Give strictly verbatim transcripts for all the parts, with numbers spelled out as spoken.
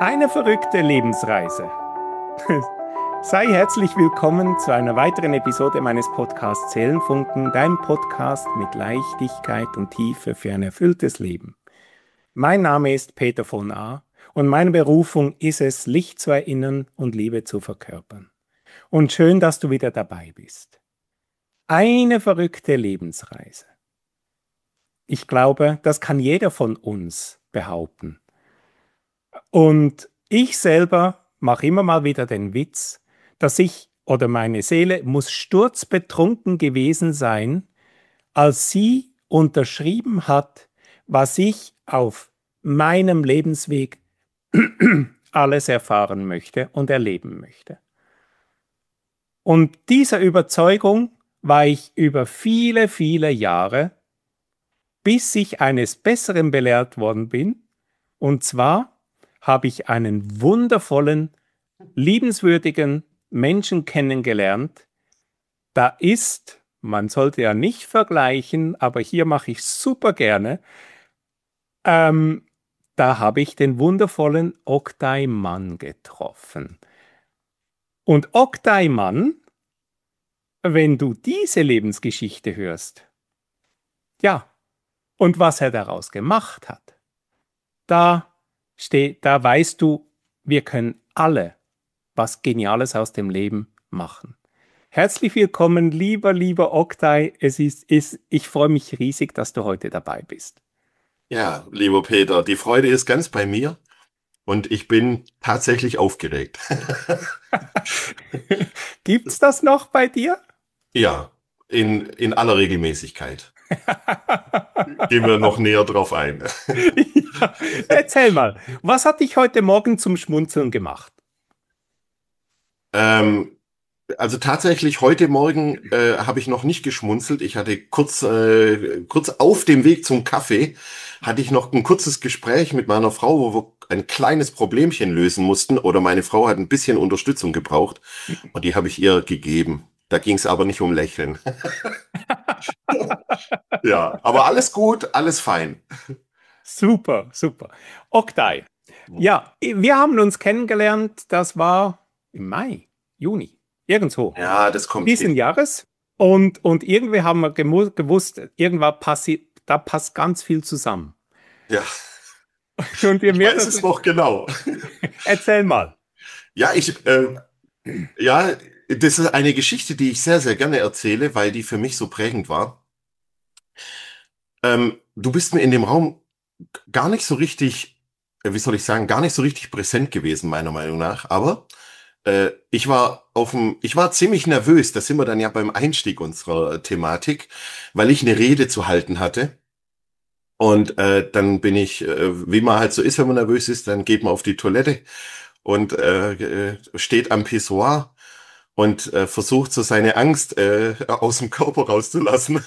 Eine verrückte Lebensreise. Sei herzlich willkommen zu einer weiteren Episode meines Podcasts Seelenfunken, deinem Podcast mit Leichtigkeit und Tiefe für ein erfülltes Leben. Mein Name ist Peter von A. und meine Berufung ist es, Licht zu erinnern und Liebe zu verkörpern. Und schön, dass du wieder dabei bist. Eine verrückte Lebensreise. Ich glaube, das kann jeder von uns behaupten. Und ich selber mache immer mal wieder den Witz, dass ich oder meine Seele muss sturzbetrunken gewesen sein, als sie unterschrieben hat, was ich auf meinem Lebensweg alles erfahren möchte und erleben möchte. Und dieser Überzeugung war ich über viele, viele Jahre, bis ich eines Besseren belehrt worden bin, und zwar habe ich einen wundervollen, liebenswürdigen Menschen kennengelernt. Da ist, man sollte ja nicht vergleichen, aber hier mache ich super gerne, ähm, da habe ich den wundervollen Oktay Mann getroffen. Und Oktay Mann, wenn du diese Lebensgeschichte hörst, ja, und was er daraus gemacht hat, da steht, da weißt du, wir können alle was Geniales aus dem Leben machen. Herzlich willkommen, lieber, lieber Oktay. Es ist, ist, ich freue mich riesig, dass du heute dabei bist. Ja, lieber Peter, die Freude ist ganz bei mir und ich bin tatsächlich aufgeregt. Gibt's das noch bei dir? Ja, in, in aller Regelmäßigkeit. Gehen wir noch näher drauf ein. Ja, erzähl mal, was hat dich heute Morgen zum Schmunzeln gemacht? Ähm, also tatsächlich, heute Morgen äh, habe ich noch nicht geschmunzelt. Ich hatte kurz, äh, kurz auf dem Weg zum Kaffee, hatte ich noch ein kurzes Gespräch mit meiner Frau, wo wir ein kleines Problemchen lösen mussten. Oder meine Frau hat ein bisschen Unterstützung gebraucht und die habe ich ihr gegeben. Da ging es aber nicht um Lächeln. Ja, aber alles gut, alles fein. Super, super. Oktay, ja, wir haben uns kennengelernt, das war im Mai, Juni, irgendwo, Ja, das kommt diesen hin. Jahres. Und, und irgendwie haben wir gemu- gewusst, irgendwann passi da passt ganz viel zusammen. Ja, Und je ich mehr weiß das, es noch genau. erzähl mal. Ja, ich, äh, ja, das ist eine Geschichte, die ich sehr, sehr gerne erzähle, weil die für mich so prägend war. Ähm, du bist mir in dem Raum gar nicht so richtig, äh, wie soll ich sagen, gar nicht so richtig präsent gewesen, meiner Meinung nach. Aber äh, ich war auf dem, ich war ziemlich nervös. Da sind wir dann ja beim Einstieg unserer Thematik, weil ich eine Rede zu halten hatte. Und äh, dann bin ich, äh, wie man halt so ist, wenn man nervös ist, dann geht man auf die Toilette und äh, äh, steht am Pissoir und äh, versucht so seine Angst äh, aus dem Körper rauszulassen.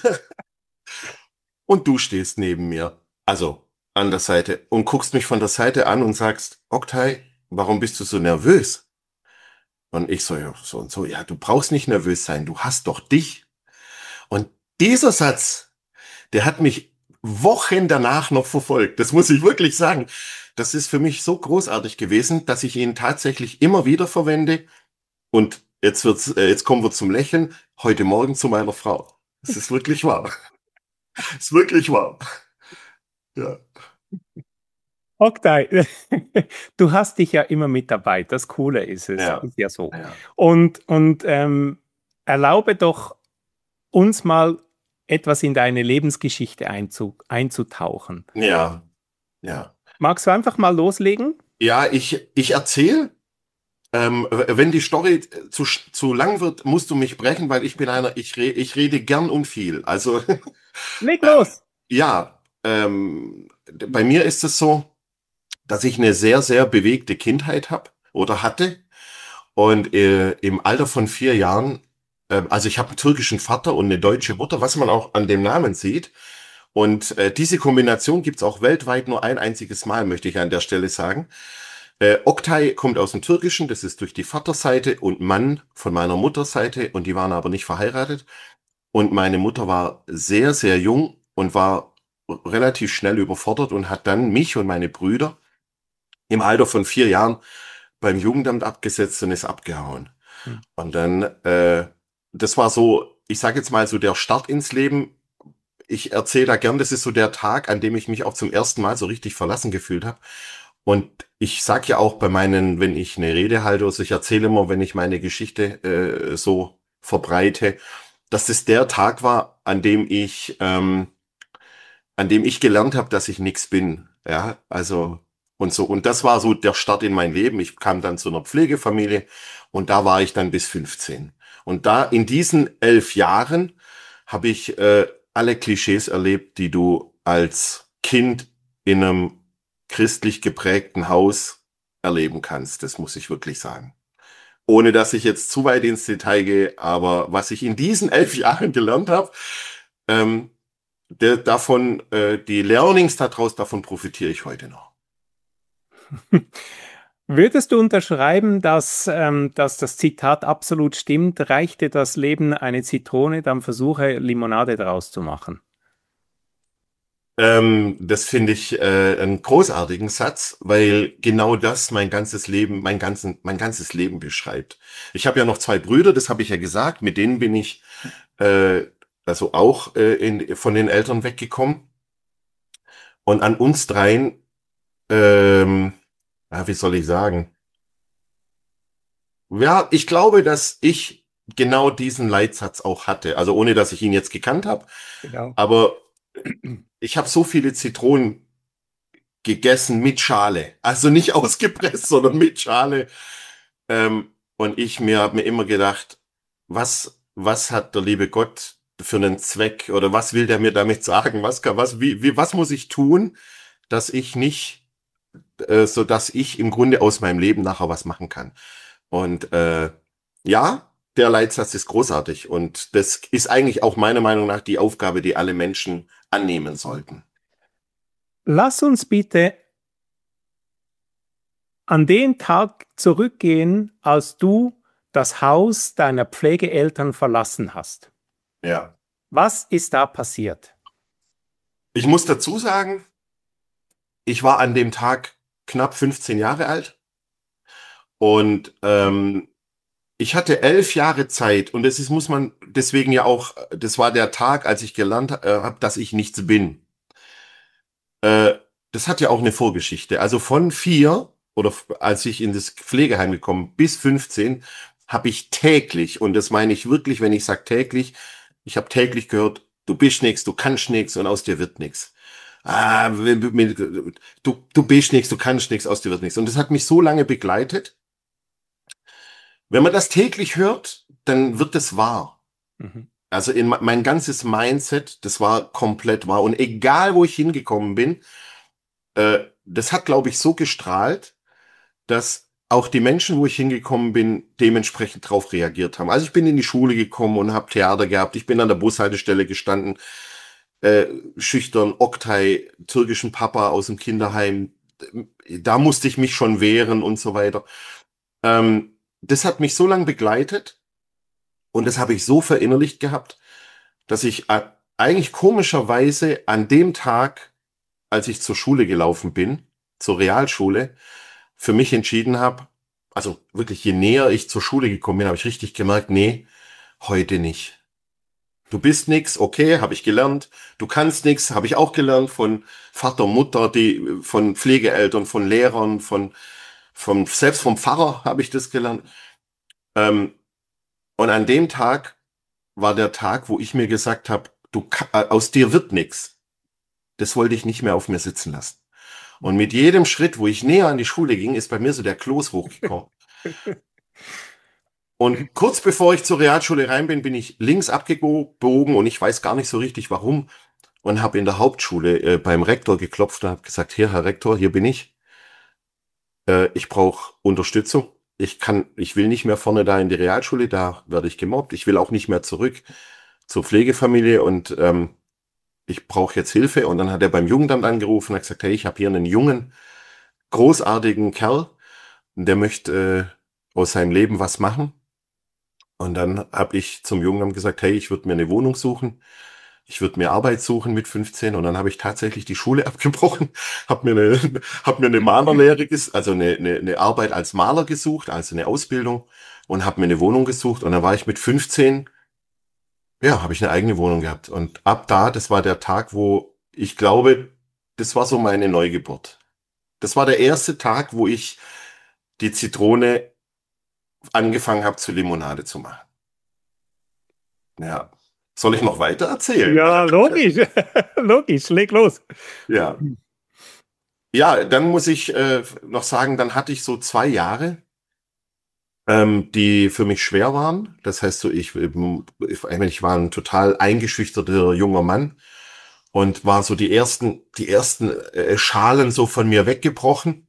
Und du stehst neben mir, also an der Seite, und guckst mich von der Seite an und sagst, Oktay, warum bist du so nervös? Und ich so, ja, so und so, ja, du brauchst nicht nervös sein, du hast doch dich. Und dieser Satz, der hat mich Wochen danach noch verfolgt. Das muss ich wirklich sagen. Das ist für mich so großartig gewesen, dass ich ihn tatsächlich immer wieder verwende. Und jetzt wird's, äh, jetzt kommen wir zum Lächeln. Heute Morgen zu meiner Frau. Es ist wirklich wahr. Es ist wirklich wahr. Ja. Oktay, du hast dich ja immer mit dabei. Das Coole ist es, Ja. ist ja so. Ja. Und, und ähm, erlaube doch uns mal etwas in deine Lebensgeschichte einzu, einzutauchen. Ja. Ja. Magst du einfach mal loslegen? Ja, ich, ich erzähle. Ähm, wenn die Story zu, zu lang wird, musst du mich brechen, weil ich bin einer, ich, re, ich rede gern und viel. Also, Leg ähm, los! ja, ähm, bei mir ist es so, dass ich eine sehr, sehr bewegte Kindheit habe oder hatte. Und äh, im Alter von vier Jahren, äh, also ich habe einen türkischen Vater und eine deutsche Mutter, was man auch an dem Namen sieht. Und äh, diese Kombination gibt's auch weltweit nur ein einziges Mal, möchte ich an der Stelle sagen. Äh, Oktay kommt aus dem Türkischen, das ist durch die Vaterseite, und Mann von meiner Mutterseite, und die waren aber nicht verheiratet. Und meine Mutter war sehr, sehr jung und war relativ schnell überfordert und hat dann mich und meine Brüder im Alter von vier Jahren beim Jugendamt abgesetzt und ist abgehauen. Hm. Und dann, äh, das war so, ich sage jetzt mal so der Start ins Leben. Ich erzähle da gern, das ist so der Tag, an dem ich mich auch zum ersten Mal so richtig verlassen gefühlt habe. Und ich sage ja auch bei meinen, wenn ich eine Rede halte, also ich erzähle immer, wenn ich meine Geschichte äh, so verbreite, dass das der Tag war, an dem ich, ähm, an dem ich gelernt habe, dass ich nichts bin. Ja, also und so. Und das war so der Start in mein Leben. Ich kam dann zu einer Pflegefamilie und da war ich dann bis fünfzehn. Und da in diesen elf Jahren habe ich äh, alle Klischees erlebt, die du als Kind in einem christlich geprägten Haus erleben kannst. Das muss ich wirklich sagen. Ohne dass ich jetzt zu weit ins Detail gehe, aber was ich in diesen elf Jahren gelernt habe, ähm, der, davon, äh, die Learnings daraus, davon profitiere ich heute noch. Würdest du unterschreiben, dass, ähm, dass das Zitat absolut stimmt? Reichte das Leben eine Zitrone, dann versuche Limonade draus zu machen. Ähm, das finde ich äh, einen großartigen Satz, weil genau das mein ganzes Leben, mein ganzen, mein ganzes Leben beschreibt. Ich habe ja noch zwei Brüder, das habe ich ja gesagt, mit denen bin ich äh, also auch äh, in, von den Eltern weggekommen. Und an uns dreien, ähm, ja, wie soll ich sagen? Ja, ich glaube, dass ich genau diesen Leitsatz auch hatte. Also ohne, dass ich ihn jetzt gekannt habe. Genau. Aber ich habe so viele Zitronen gegessen mit Schale. Also nicht ausgepresst, sondern mit Schale. Ähm, und ich mir habe mir immer gedacht, was, was hat der liebe Gott für einen Zweck oder was will der mir damit sagen? Was kann, was, wie, wie, was muss ich tun, dass ich nicht, äh, so dass ich im Grunde aus meinem Leben nachher was machen kann? Und äh, ja, der Leitsatz ist großartig und das ist eigentlich auch meiner Meinung nach die Aufgabe, die alle Menschen annehmen sollten. Lass uns bitte an den Tag zurückgehen, als du das Haus deiner Pflegeeltern verlassen hast. Ja. Was ist da passiert? Ich muss dazu sagen, ich war an dem Tag knapp fünfzehn Jahre alt und ähm, ich hatte elf Jahre Zeit und das ist, muss man deswegen ja auch, das war der Tag, als ich gelernt äh, habe, dass ich nichts bin. Äh, das hat ja auch eine Vorgeschichte. Also von vier oder f- als ich in das Pflegeheim gekommen bis fünfzehn habe ich täglich, und das meine ich wirklich, wenn ich sage täglich, ich habe täglich gehört, du bist nix, du kannst nix und aus dir wird nix. Ah, du, du bist nix, du kannst nix, aus dir wird nix. Und das hat mich so lange begleitet. Wenn man das täglich hört, dann wird es wahr. Mhm. Also in me- mein ganzes Mindset, das war komplett wahr. Und egal, wo ich hingekommen bin, äh, das hat, glaube ich, so gestrahlt, dass auch die Menschen, wo ich hingekommen bin, dementsprechend drauf reagiert haben. Also ich bin in die Schule gekommen und habe Theater gehabt. Ich bin an der Bushaltestelle gestanden, äh, schüchtern, Oktay, türkischen Papa aus dem Kinderheim. Da musste ich mich schon wehren und so weiter. Ähm, das hat mich so lange begleitet und das habe ich so verinnerlicht gehabt, dass ich äh, eigentlich komischerweise an dem Tag, als ich zur Schule gelaufen bin, zur Realschule, für mich entschieden habe, also wirklich je näher ich zur Schule gekommen bin, habe ich richtig gemerkt, nee, heute nicht. Du bist nix, okay, habe ich gelernt. Du kannst nix, habe ich auch gelernt von Vater, Mutter, die von Pflegeeltern, von Lehrern, von, von selbst vom Pfarrer habe ich das gelernt. Ähm, und an dem Tag war der Tag, wo ich mir gesagt habe, du ka- äh, aus dir wird nix. Das wollte ich nicht mehr auf mir sitzen lassen. Und mit jedem Schritt, wo ich näher an die Schule ging, ist bei mir so der Kloß hochgekommen. Und kurz bevor ich zur Realschule rein bin, bin ich links abgebogen und ich weiß gar nicht so richtig warum und habe in der Hauptschule äh, beim Rektor geklopft und habe gesagt, hier, Herr Rektor, hier bin ich. Äh, ich brauche Unterstützung. Ich kann, ich will nicht mehr vorne da in die Realschule, da werde ich gemobbt. Ich will auch nicht mehr zurück zur Pflegefamilie und ähm, ich brauche jetzt Hilfe. Und dann hat er beim Jugendamt angerufen und hat gesagt, hey, ich habe hier einen jungen, großartigen Kerl, der möchte äh, aus seinem Leben was machen. Und dann habe ich zum Jugendamt gesagt, hey, ich würde mir eine Wohnung suchen. ich würde mir Arbeit suchen mit fünfzehn und dann habe ich tatsächlich die Schule abgebrochen, habe mir eine, hab mir eine Malerlehre, ges- also eine, eine, eine Arbeit als Maler gesucht, also eine Ausbildung und habe mir eine Wohnung gesucht und dann war ich mit fünfzehn, ja, habe ich eine eigene Wohnung gehabt und ab da, das war der Tag, wo ich glaube, das war so meine Neugeburt. Das war der erste Tag, wo ich die Zitrone angefangen habe, zu Limonade zu machen. Ja. Soll ich noch weiter erzählen? Ja, logisch. Logisch, leg los. Ja. Ja, dann muss ich äh, noch sagen, dann hatte ich so zwei Jahre, ähm, die für mich schwer waren. Das heißt so, ich, ähm, ich, ich meine, ich war ein total eingeschüchterter junger Mann und war so die ersten, die ersten äh, Schalen so von mir weggebrochen.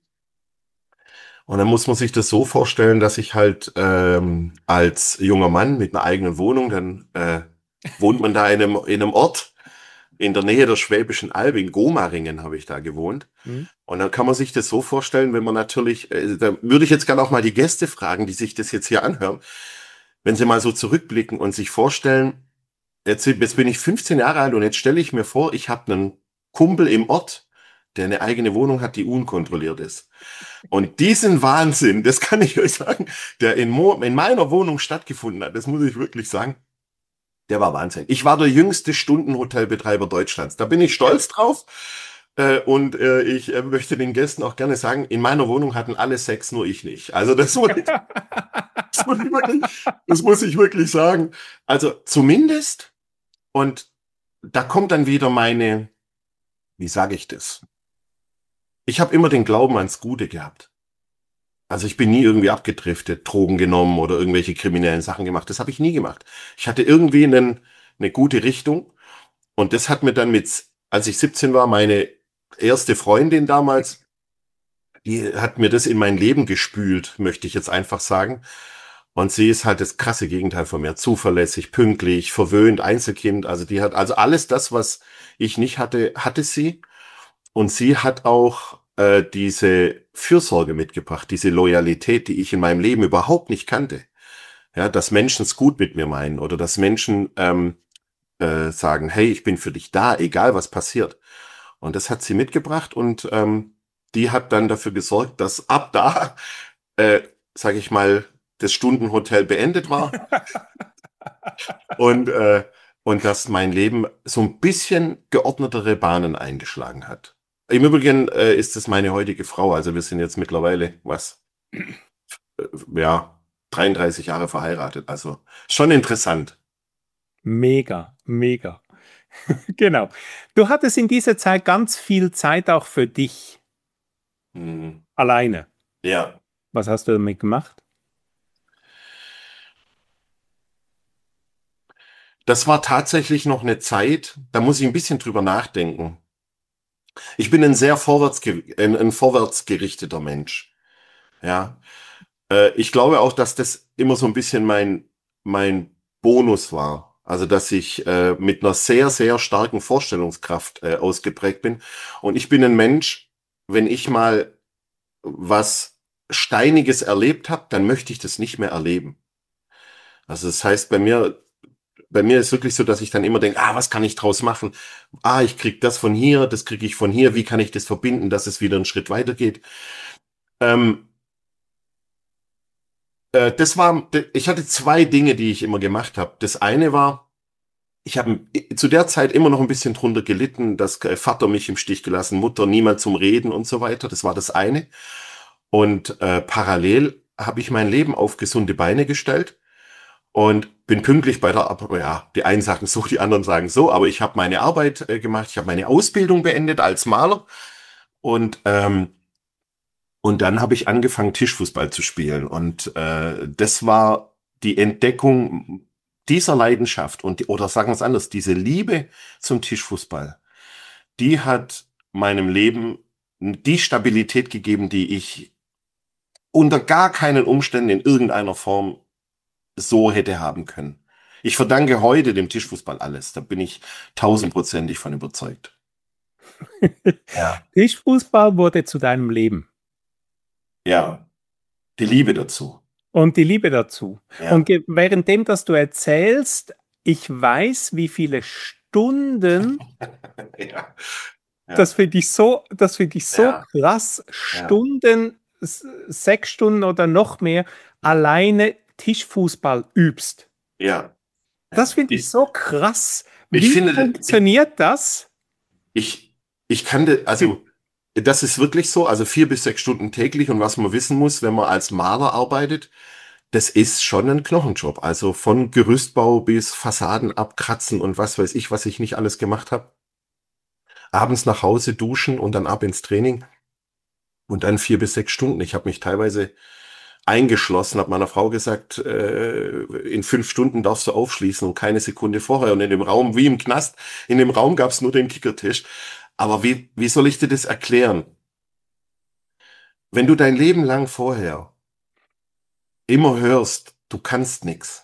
Und dann muss man sich das so vorstellen, dass ich halt ähm, als junger Mann mit einer eigenen Wohnung, dann äh, wohnt man da in einem, in einem Ort in der Nähe der Schwäbischen Alb, in Gomaringen habe ich da gewohnt. Mhm. Und dann kann man sich das so vorstellen, wenn man natürlich, äh, da würde ich jetzt gerne auch mal die Gäste fragen, die sich das jetzt hier anhören, wenn sie mal so zurückblicken und sich vorstellen, jetzt, jetzt bin ich fünfzehn Jahre alt und jetzt stelle ich mir vor, ich habe einen Kumpel im Ort, der eine eigene Wohnung hat, die unkontrolliert ist. Und diesen Wahnsinn, das kann ich euch sagen, der in, Mo in meiner Wohnung stattgefunden hat, das muss ich wirklich sagen, der war Wahnsinn. Ich war der jüngste Stundenhotelbetreiber Deutschlands. Da bin ich stolz drauf. Äh, und äh, ich äh, möchte den Gästen auch gerne sagen, in meiner Wohnung hatten alle Sex, nur ich nicht. Also das muss ich, das muss ich wirklich, das muss ich wirklich sagen. Also zumindest, und da kommt dann wieder meine, wie sage ich das? Ich habe immer den Glauben ans Gute gehabt. Also ich bin nie irgendwie abgedriftet, Drogen genommen oder irgendwelche kriminellen Sachen gemacht. Das habe ich nie gemacht. Ich hatte irgendwie einen, eine gute Richtung. Und das hat mir dann mit, als ich siebzehn war, meine erste Freundin damals, die hat mir das in mein Leben gespült, möchte ich jetzt einfach sagen. Und sie ist halt das krasse Gegenteil von mir. Zuverlässig, pünktlich, verwöhnt, Einzelkind. Also die hat, also alles das, was ich nicht hatte, hatte sie. Und sie hat auch äh, diese Fürsorge mitgebracht, diese Loyalität, die ich in meinem Leben überhaupt nicht kannte. Ja, dass Menschen es gut mit mir meinen oder dass Menschen ähm, äh, sagen, hey, ich bin für dich da, egal was passiert. Und das hat sie mitgebracht und ähm, die hat dann dafür gesorgt, dass ab da, äh, sage ich mal, das Stundenhotel beendet war und, äh, und dass mein Leben so ein bisschen geordnetere Bahnen eingeschlagen hat. Im Übrigen äh, ist es meine heutige Frau, also wir sind jetzt mittlerweile, was, äh, ja, dreiunddreißig Jahre verheiratet, also schon interessant. Mega, mega. Genau. Du hattest in dieser Zeit ganz viel Zeit auch für dich Hm, alleine. ja. Was hast du damit gemacht? Das war tatsächlich noch eine Zeit, da muss ich ein bisschen drüber nachdenken. Ich bin ein sehr vorwärts, ein, ein vorwärtsgerichteter Mensch. Ja, äh, ich glaube auch, dass das immer so ein bisschen mein, mein Bonus war. Also, dass ich äh, mit einer sehr, sehr starken Vorstellungskraft äh, ausgeprägt bin. Und ich bin ein Mensch, wenn ich mal was Steiniges erlebt habe, dann möchte ich das nicht mehr erleben. Also, das heißt, bei mir bei mir ist wirklich so, dass ich dann immer denke, ah, was kann ich draus machen? Ah, ich krieg das von hier, das kriege ich von hier. Wie kann ich das verbinden, dass es wieder einen Schritt weitergeht? Ähm, äh, das war, ich hatte zwei Dinge, die ich immer gemacht habe. Das eine war, ich habe zu der Zeit immer noch ein bisschen drunter gelitten, dass äh, Vater mich im Stich gelassen, Mutter, niemand zum Reden und so weiter. Das war das eine. Und äh, parallel habe ich mein Leben auf gesunde Beine gestellt. Und bin pünktlich bei der Arbeit, ja, die einen sagen so, die anderen sagen so, aber ich habe meine Arbeit äh, gemacht, ich habe meine Ausbildung beendet als Maler und ähm, und dann habe ich angefangen Tischfußball zu spielen und äh, das war die Entdeckung dieser Leidenschaft und die, oder sagen wir es anders, diese Liebe zum Tischfußball, die hat meinem Leben die Stabilität gegeben, die ich unter gar keinen Umständen in irgendeiner Form so hätte haben können. Ich verdanke heute dem Tischfußball alles. Da bin ich tausendprozentig von überzeugt. Ja. Tischfußball wurde zu deinem Leben Ja, die Liebe dazu. und die Liebe dazu. Ja. Und ge- währenddem, dass du erzählst, ich weiß, wie viele Stunden, Ja, das ja, finde ich so, das finde ich so ja, krass, ja, Stunden, s- sechs Stunden oder noch mehr alleine Tischfußball übst. ja, Das ja. finde ich Ich, so krass. ich Wie finde, ich, funktioniert das? ich, ich kann, de, also, das ist wirklich so, also vier bis sechs Stunden täglich und was man wissen muss, wenn man als Maler arbeitet, das ist schon ein Knochenjob. Also von Gerüstbau bis Fassaden abkratzen und was weiß ich, was ich nicht alles gemacht habe. Abends nach Hause duschen und dann ab ins Training und dann vier bis sechs Stunden. Ich habe mich teilweise eingeschlossen, habe meiner Frau gesagt, äh, in fünf Stunden darfst du aufschließen und keine Sekunde vorher. Und in dem Raum, wie im Knast, in dem Raum gab es nur den Kickertisch. Aber wie, wie soll ich dir das erklären? Wenn du dein Leben lang vorher immer hörst, du kannst nichts.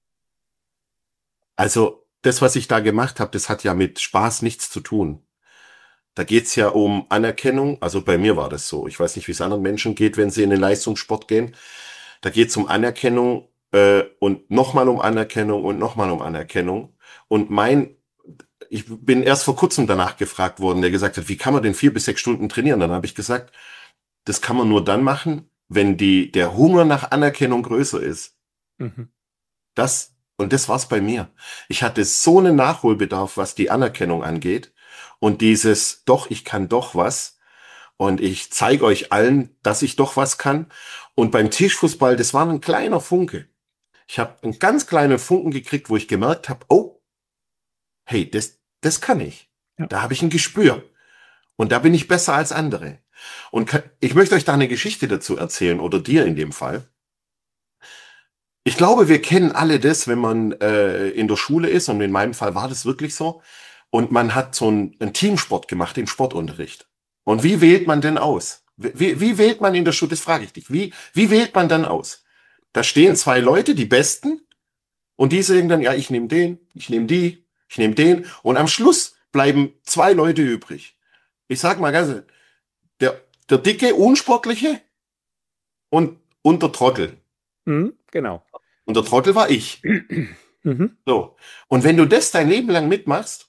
Also das, was ich da gemacht habe, das hat ja mit Spaß nichts zu tun. Da geht's ja um Anerkennung. Also bei mir war das so. Ich weiß nicht, wie es anderen Menschen geht, wenn sie in den Leistungssport gehen. Da geht's um Anerkennung äh, und nochmal um Anerkennung und nochmal um Anerkennung. Und mein, ich bin erst vor kurzem danach gefragt worden, der gesagt hat, wie kann man denn vier bis sechs Stunden trainieren? Dann habe ich gesagt, das kann man nur dann machen, wenn die, der Hunger nach Anerkennung größer ist. Mhm. Das, und das war's bei mir. Ich hatte so einen Nachholbedarf, was die Anerkennung angeht. Und dieses, doch, ich kann doch was. Und ich zeige euch allen, dass ich doch was kann. Und beim Tischfußball, das war ein kleiner Funke. Ich habe einen ganz kleinen Funken gekriegt, wo ich gemerkt habe, oh, hey, das, das kann ich. Ja. Da habe ich ein Gespür. Und da bin ich besser als andere. Und ka- ich möchte euch da eine Geschichte dazu erzählen, oder dir in dem Fall. Ich glaube, wir kennen alle das, wenn man äh, in der Schule ist, und in meinem Fall war das wirklich so, und man hat so einen, einen Teamsport gemacht, den Sportunterricht. Und wie wählt man denn aus? Wie, wie wählt man in der Schule, das frage ich dich, wie, wie wählt man dann aus? Da stehen zwei Leute, die Besten, und die sagen dann, ja, ich nehme den, ich nehme die, ich nehme den, und am Schluss bleiben zwei Leute übrig. Ich sag mal ganz, ehrlich, der, der dicke, unsportliche und, und der Trottel. Mhm, genau. Und der Trottel war ich. Mhm. So. Und wenn du das dein Leben lang mitmachst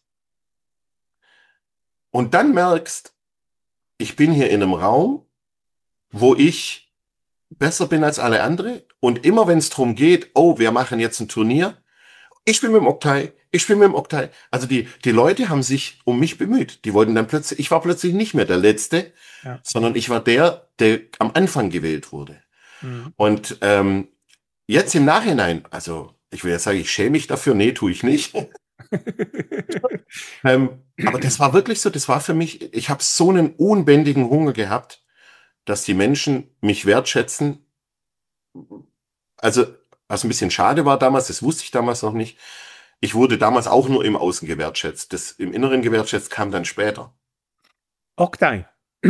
und dann merkst, ich bin hier in einem Raum, wo ich besser bin als alle andere und immer wenn es darum geht, oh, wir machen jetzt ein Turnier, ich bin mit dem Oktay, ich bin mit dem Oktay. Also die, die Leute haben sich um mich bemüht. Die wollten dann plötzlich, ich war plötzlich nicht mehr der Letzte, Ja. sondern ich war der, der am Anfang gewählt wurde. Mhm. Und ähm, jetzt im Nachhinein, also ich will jetzt sagen, ich schäme mich dafür, nee, tue ich nicht. Ähm, aber das war wirklich so, das war für mich, ich habe so einen unbändigen Hunger gehabt, dass die Menschen mich wertschätzen. Also, was ein bisschen schade war damals, das wusste ich damals noch nicht. Ich wurde damals auch nur im Außen gewertschätzt. Das im Inneren gewertschätzt kam dann später. Oktay,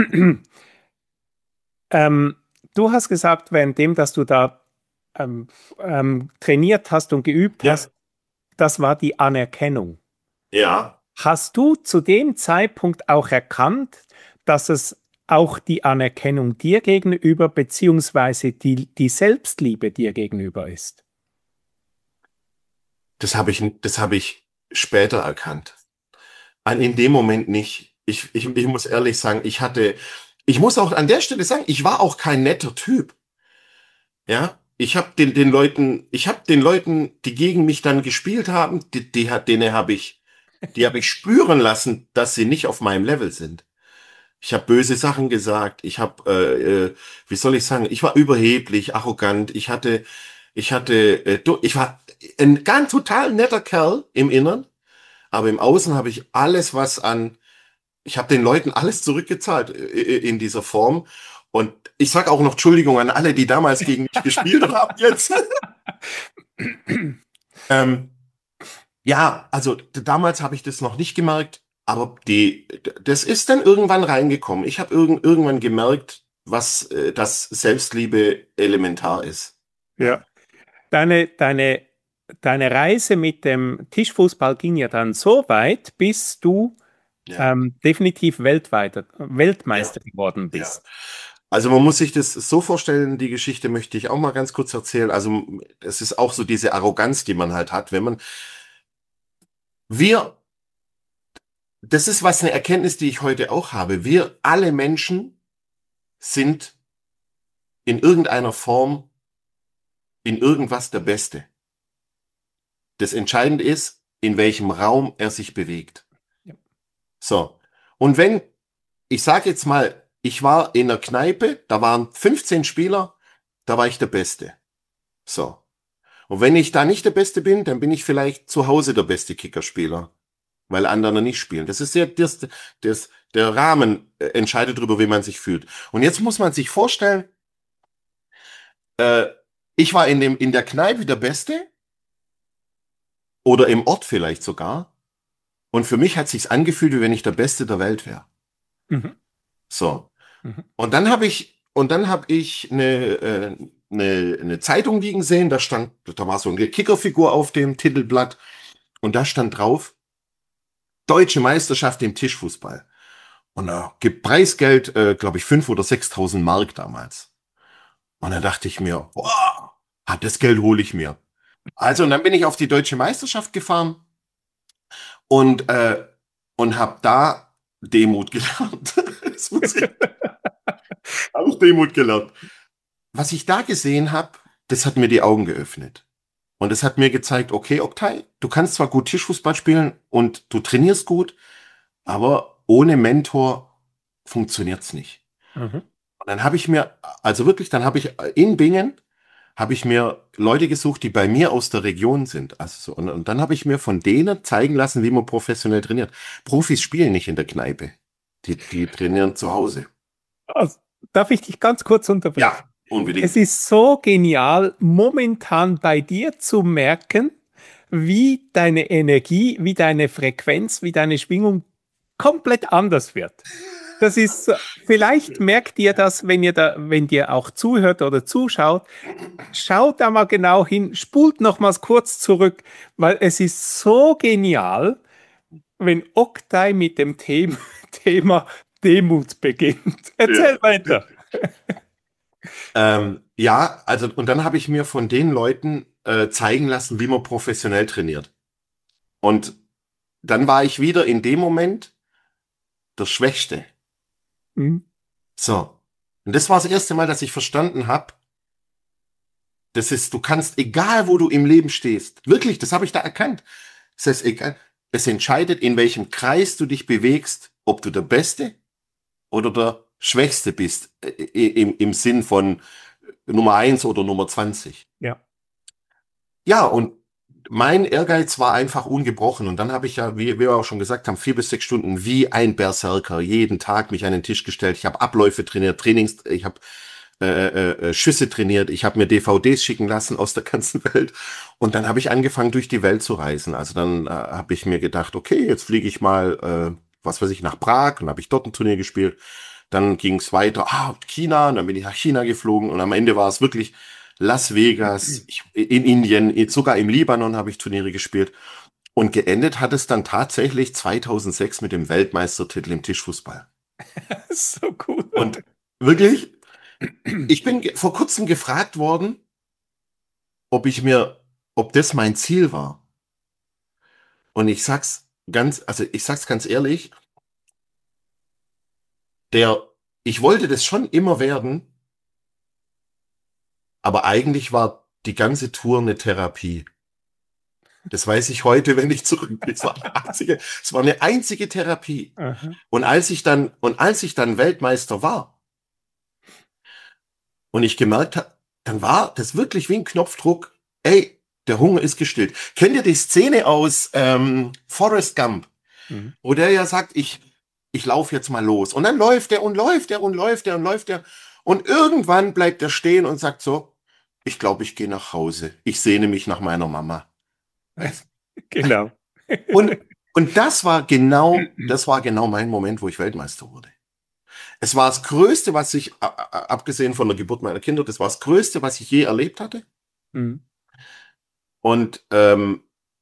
ähm, du hast gesagt, währenddem, dass du da ähm, ähm, trainiert hast und geübt Ja, hast, das war die Anerkennung. ja, Hast du zu dem Zeitpunkt auch erkannt, dass es auch die Anerkennung dir gegenüber beziehungsweise die, die Selbstliebe dir gegenüber ist? das habe ich, das habe ich später erkannt. An, in dem Moment nicht. Ich, ich, ich muss ehrlich sagen, ich hatte, ich muss auch an der Stelle sagen, ich war auch kein netter Typ. Ja, ich habe den, den Leuten, ich habe den Leuten, die gegen mich dann gespielt haben, die, die hat, denen habe ich, die habe ich spüren lassen, dass sie nicht auf meinem Level sind. Ich habe böse Sachen gesagt. Ich habe, äh, äh, wie soll ich sagen, ich war überheblich, arrogant. Ich hatte, ich hatte, äh, du- ich war ein ganz total netter Kerl im Innern, aber im Außen habe ich alles, was an, ich habe den Leuten alles zurückgezahlt äh, äh, in dieser Form. Und ich sage auch noch Entschuldigung an alle, die damals gegen mich gespielt haben jetzt. Ähm, ja, also d- damals habe ich das noch nicht gemerkt, aber die, d- das ist dann irgendwann reingekommen. Ich habe irgend, irgendwann gemerkt, was, äh, dass Selbstliebe elementar ist. Ja. Ja, Deine, deine, deine Reise mit dem Tischfußball ging ja dann so weit, bis du ja, ähm, definitiv Weltweiter, ja, Weltmeister geworden ja. bist. Also man muss sich das so vorstellen, die Geschichte möchte ich auch mal ganz kurz erzählen. Also es ist auch so diese Arroganz, die man halt hat, wenn man, wir das ist was eine Erkenntnis, die ich heute auch habe. Wir alle Menschen sind in irgendeiner Form in irgendwas der Beste. Das Entscheidende ist, in welchem Raum er sich bewegt. Ja. So. Und wenn, ich sage jetzt mal, ich war in einer Kneipe, da waren fünfzehn Spieler, da war ich der Beste. So. Und wenn ich da nicht der Beste bin, dann bin ich vielleicht zu Hause der beste Kickerspieler, weil andere nicht spielen. Das ist ja das, das, der Rahmen äh, entscheidet darüber, wie man sich fühlt. Und jetzt muss man sich vorstellen, äh, ich war in dem, in der Kneipe der Beste oder im Ort vielleicht sogar. Und für mich hat sich's angefühlt, wie wenn ich der Beste der Welt wäre. Mhm. So. Mhm. Und dann habe ich, und dann habe ich eine, äh, eine, eine Zeitung liegen sehen, da stand, da war so eine Kickerfigur auf dem Titelblatt und da stand drauf, Deutsche Meisterschaft im Tischfußball. Und da gibt Preisgeld, äh, glaube ich, fünf oder sechstausend Mark damals. Und dann dachte ich mir, boah, hat das Geld hole ich mir. Also, und dann bin ich auf die Deutsche Meisterschaft gefahren und, äh, und habe da Demut gelernt. Das muss ich auch Demut gelernt. Was ich da gesehen habe, das hat mir die Augen geöffnet. Und es hat mir gezeigt, okay, Oktay, du kannst zwar gut Tischfußball spielen und du trainierst gut, aber ohne Mentor funktioniert's nicht. Mhm. Und dann habe ich mir, also wirklich, dann habe ich in Bingen, habe ich mir Leute gesucht, die bei mir aus der Region sind. Also so, und, und dann habe ich mir von denen zeigen lassen, wie man professionell trainiert. Profis spielen nicht in der Kneipe. Die, die trainieren zu Hause. Also, darf ich dich ganz kurz unterbrechen? Ja, unbedingt. Es ist so genial, momentan bei dir zu merken, wie deine Energie, wie deine Frequenz, wie deine Schwingung komplett anders wird. Das ist, vielleicht merkt ihr das, wenn ihr da, wenn ihr auch zuhört oder zuschaut. Schaut da mal genau hin, spult nochmals kurz zurück, weil es ist so genial, wenn Oktay mit dem Thema, Thema Demut beginnt. Erzähl Ja. weiter. Ähm, ja, also und dann habe ich mir von den Leuten äh, zeigen lassen, wie man professionell trainiert. Und dann war ich wieder in dem Moment der Schwächste. Mhm. So. Und das war das erste Mal, dass ich verstanden habe, das ist, du kannst, egal wo du im Leben stehst, wirklich, das habe ich da erkannt. Das heißt, egal, es entscheidet, in welchem Kreis du dich bewegst, ob du der Beste oder der Schwächste bist, äh, im, im Sinn von Nummer eins oder Nummer zwanzig. Ja. Ja, und mein Ehrgeiz war einfach ungebrochen. Und dann habe ich ja, wie wir auch schon gesagt haben, vier bis sechs Stunden wie ein Berserker jeden Tag mich an den Tisch gestellt. Ich habe Abläufe trainiert, Trainings, ich habe äh, äh, Schüsse trainiert, ich habe mir D V Ds schicken lassen aus der ganzen Welt. Und dann habe ich angefangen, durch die Welt zu reisen. Also dann äh, habe ich mir gedacht, okay, jetzt fliege ich mal, äh, was weiß ich, nach Prag und habe ich dort ein Turnier gespielt. Dann ging es weiter, ah, China, und dann bin ich nach China geflogen und am Ende war es wirklich Las Vegas, ich, in Indien, sogar im Libanon habe ich Turniere gespielt. Und geendet hat es dann tatsächlich zweitausendsechs mit dem Weltmeistertitel im Tischfußball. So gut. Und wirklich, ich bin ge- vor kurzem gefragt worden, ob ich mir, ob das mein Ziel war. Und ich sag's ganz, also ich sag's ganz ehrlich, der, ich wollte das schon immer werden, aber eigentlich war die ganze Tour eine Therapie. Das weiß ich heute, wenn ich zurückblicke. Es war eine einzige, es war eine einzige Therapie. Aha. Und als ich dann, und als ich dann Weltmeister war und ich gemerkt habe, dann war das wirklich wie ein Knopfdruck. Ey, der Hunger ist gestillt. Kennt ihr die Szene aus ähm, Forrest Gump, Mhm. wo der ja sagt, ich, ich laufe jetzt mal los. Und dann läuft er und läuft er und läuft er und läuft er. Und irgendwann bleibt er stehen und sagt so, ich glaube, ich gehe nach Hause. Ich sehne mich nach meiner Mama. Genau. Und, und das war genau, das war genau mein Moment, wo ich Weltmeister wurde. Es war das Größte, was ich, a- a- abgesehen von der Geburt meiner Kinder, das war das Größte, was ich je erlebt hatte. Mhm. Und, ähm,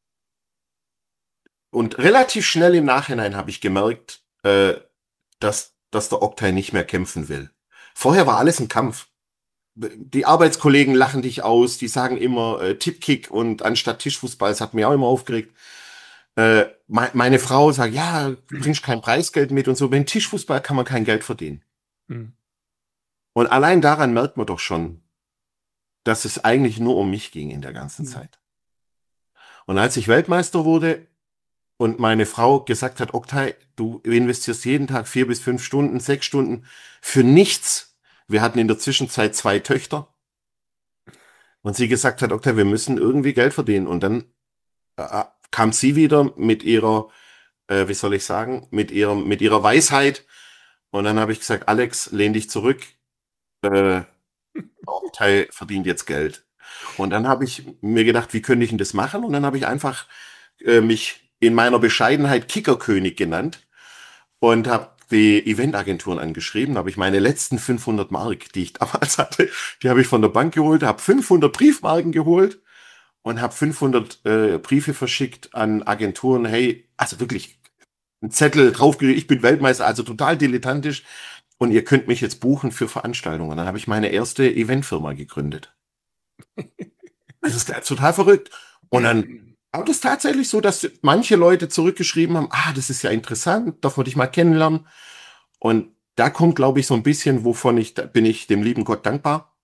und relativ schnell im Nachhinein habe ich gemerkt, äh, dass, dass der Oktay nicht mehr kämpfen will. Vorher war alles ein Kampf. Die Arbeitskollegen lachen dich aus, die sagen immer äh, Tippkick und anstatt Tischfußball, das hat mich auch immer aufgeregt. Äh, me meine Frau sagt, ja, du bringst kein Preisgeld mit und so. Beim Tischfußball kann man kein Geld verdienen. Mhm. Und allein daran merkt man doch schon, dass es eigentlich nur um mich ging in der ganzen Mhm. Zeit. Und als ich Weltmeister wurde und meine Frau gesagt hat, Oktay, du investierst jeden Tag vier bis fünf Stunden, sechs Stunden für nichts. Wir hatten in der Zwischenzeit zwei Töchter. Und sie gesagt hat, Oktay, wir müssen irgendwie Geld verdienen. Und dann äh, kam sie wieder mit ihrer, äh, wie soll ich sagen, mit ihrer, mit ihrer Weisheit. Und dann habe ich gesagt, Alex, lehn dich zurück. Äh, Oktay verdient jetzt Geld. Und dann habe ich mir gedacht, wie könnte ich denn das machen? Und dann habe ich einfach äh, mich in meiner Bescheidenheit Kickerkönig genannt und habe die Eventagenturen angeschrieben. Habe ich meine letzten fünfhundert Mark, die ich damals hatte, die habe ich von der Bank geholt, habe fünfhundert Briefmarken geholt und habe fünfhundert äh, Briefe verschickt an Agenturen. Hey, also wirklich ein Zettel draufgelegt, ich bin Weltmeister, also total dilettantisch. Und ihr könnt mich jetzt buchen für Veranstaltungen. Und dann habe ich meine erste Eventfirma gegründet. Das ist total verrückt. Und dann war das tatsächlich so, dass manche Leute zurückgeschrieben haben, ah, das ist ja interessant, darf man dich mal kennenlernen. Und da kommt, glaube ich, so ein bisschen, wovon ich, da bin ich dem lieben Gott dankbar.